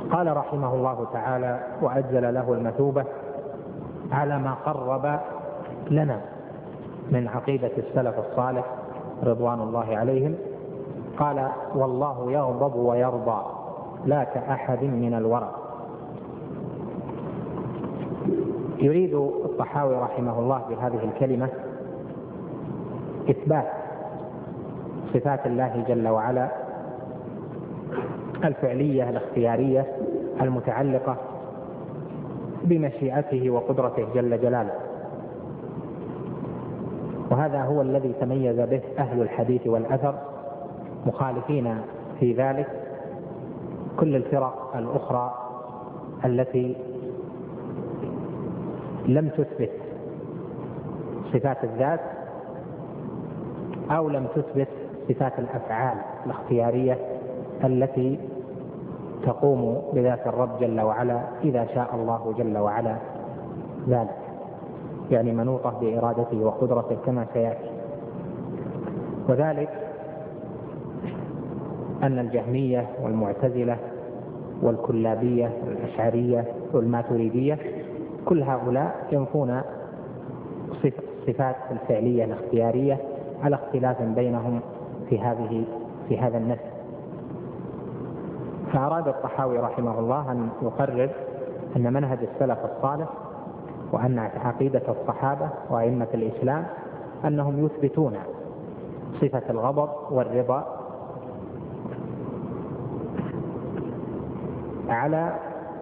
قال رحمه الله تعالى وأجزل له المثوبة على ما قرب لنا من عقيدة السلف الصالح رضوان الله عليهم. قال: والله يغضب ويرضى لا كأحد من الورى. يريد الطحاوي رحمه الله بهذه الكلمة إثبات صفات الله جل وعلا الفعلية الاختيارية المتعلقة بمشيئته وقدرته جل جلاله، وهذا هو الذي تميز به أهل الحديث والأثر، مخالفين في ذلك كل الفرق الأخرى التي لم تثبت صفات الذات أو لم تثبت صفات الأفعال الاختيارية التي تقوم بذات الرب جل وعلا إذا شاء الله جل وعلا ذلك، يعني منوطة بإرادته وقدرته كما سيأتي. وذلك أن الجهمية والمعتزلة والكلابية والأشعرية والماتريدية كل هؤلاء ينفون الصفات الفعلية الاختيارية على اختلاف بينهم في هذا النفس. فأراد الطحاوي رحمه الله أن يقرر أن منهج السلف الصالح وأن عقيدة الصحابة وأئمة الإسلام أنهم يثبتون صفة الغضب والرضا على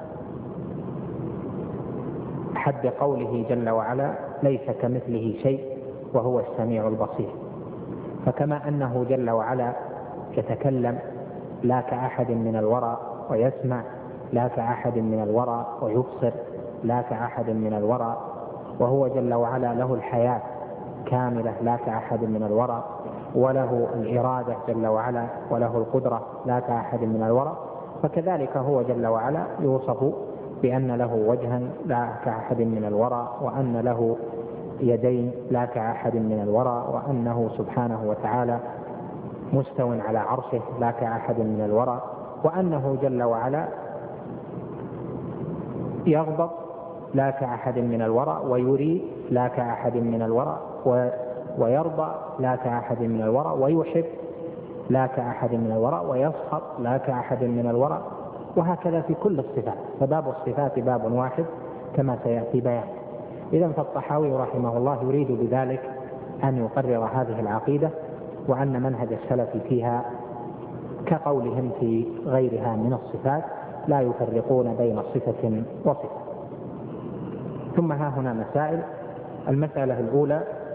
حد قوله جل وعلا: ليس كمثله شيء وهو السميع البصير. فكما أنه جل وعلا يتكلم لا كأحد من الورى، ويسمع لا كأحد من الورى، ويبصر لا كأحد من الورى، وهو جل وعلا له الحياة كاملة لا كأحد من الورى، وله الإرادة جل وعلا، وله القدرة لا كأحد من الورى، فكذلك هو جل وعلا يوصف بأن له وجها لا كأحد من الورى، وأن له يدين لا كأحد من الورى، وأنه سبحانه وتعالى مستو على عرشه لا كأحد من الورى، وأنه جل وعلا يغضب لا كأحد من الورى، ويري لا كأحد من الورى، ويرضى لا كأحد من الورى، ويحب لا كأحد من الورى، ويسخط لا كأحد من الورى، وهكذا في كل الصفات. فباب الصفات باب واحد كما سيأتي بيان. إذن فالطحاوي رحمه الله يريد بذلك أن يقرر هذه العقيدة، وأن منهج السلف فيها كقولهم في غيرها من الصفات لا يفرقون بين صفة وصفة. ثم ها هنا مسائل. المسألة الأولى: